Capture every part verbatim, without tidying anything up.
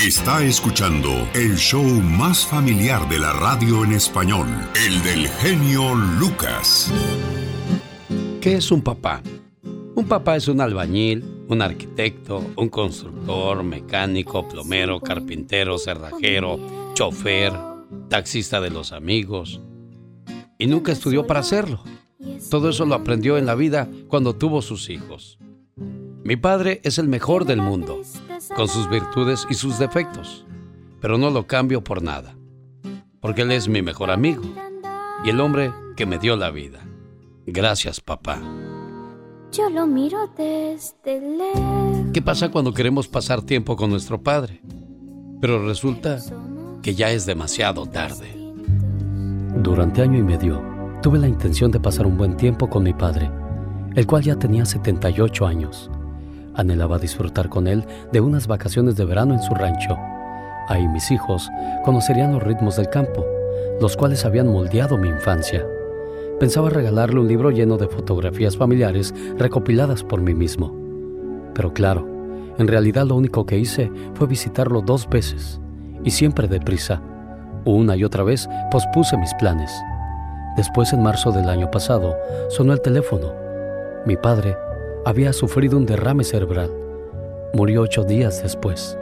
Está escuchando el show más familiar de la radio en español, el del genio Lucas. ¿Qué es un papá? Un papá es un albañil, un arquitecto, un constructor, mecánico, plomero, carpintero, cerrajero, chofer, taxista de los amigos. Y nunca estudió para hacerlo. Todo eso lo aprendió en la vida cuando tuvo sus hijos. Mi padre es el mejor del mundo, con sus virtudes y sus defectos, pero no lo cambio por nada, porque él es mi mejor amigo y el hombre que me dio la vida. Gracias, papá. Yo lo miro desde lejos. ¿Qué pasa cuando queremos pasar tiempo con nuestro padre? Pero resulta que ya es demasiado tarde. Durante año y medio, tuve la intención de pasar un buen tiempo con mi padre, el cual ya tenía setenta y ocho años. Anhelaba disfrutar con él de unas vacaciones de verano en su rancho. Ahí mis hijos conocerían los ritmos del campo, los cuales habían moldeado mi infancia. Pensaba regalarle un libro lleno de fotografías familiares recopiladas por mí mismo. Pero claro, en realidad lo único que hice fue visitarlo dos veces, y siempre deprisa. Una y otra vez pospuse mis planes. Después, en marzo del año pasado, sonó el teléfono. Mi padre había sufrido un derrame cerebral. Murió ocho días después.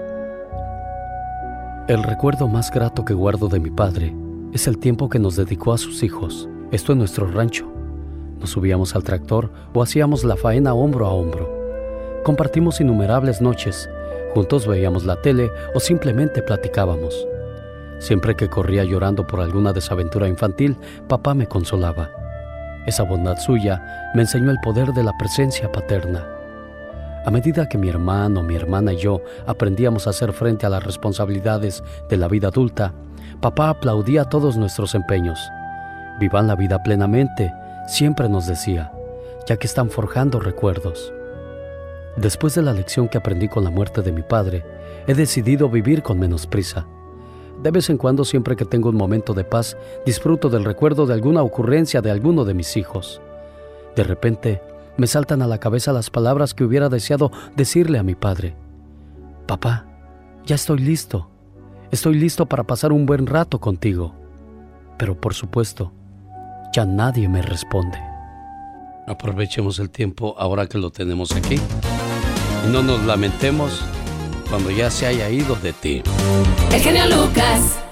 El recuerdo más grato que guardo de mi padre es el tiempo que nos dedicó a sus hijos. Esto en nuestro rancho. Nos subíamos al tractor o hacíamos la faena hombro a hombro. Compartimos innumerables noches. Juntos veíamos la tele o simplemente platicábamos. Siempre que corría llorando por alguna desaventura infantil, papá me consolaba. Esa bondad suya me enseñó el poder de la presencia paterna. A medida que mi hermano, mi hermana y yo aprendíamos a hacer frente a las responsabilidades de la vida adulta, papá aplaudía todos nuestros empeños. Vivan la vida plenamente, siempre nos decía, ya que están forjando recuerdos. Después de la lección que aprendí con la muerte de mi padre, he decidido vivir con menos prisa. De vez en cuando, siempre que tengo un momento de paz, disfruto del recuerdo de alguna ocurrencia de alguno de mis hijos. De repente, me saltan a la cabeza las palabras que hubiera deseado decirle a mi padre. Papá, ya estoy listo. Estoy listo para pasar un buen rato contigo. Pero por supuesto, ya nadie me responde. Aprovechemos el tiempo ahora que lo tenemos aquí. Y no nos lamentemos cuando ya se haya ido de ti. El genio Lucas.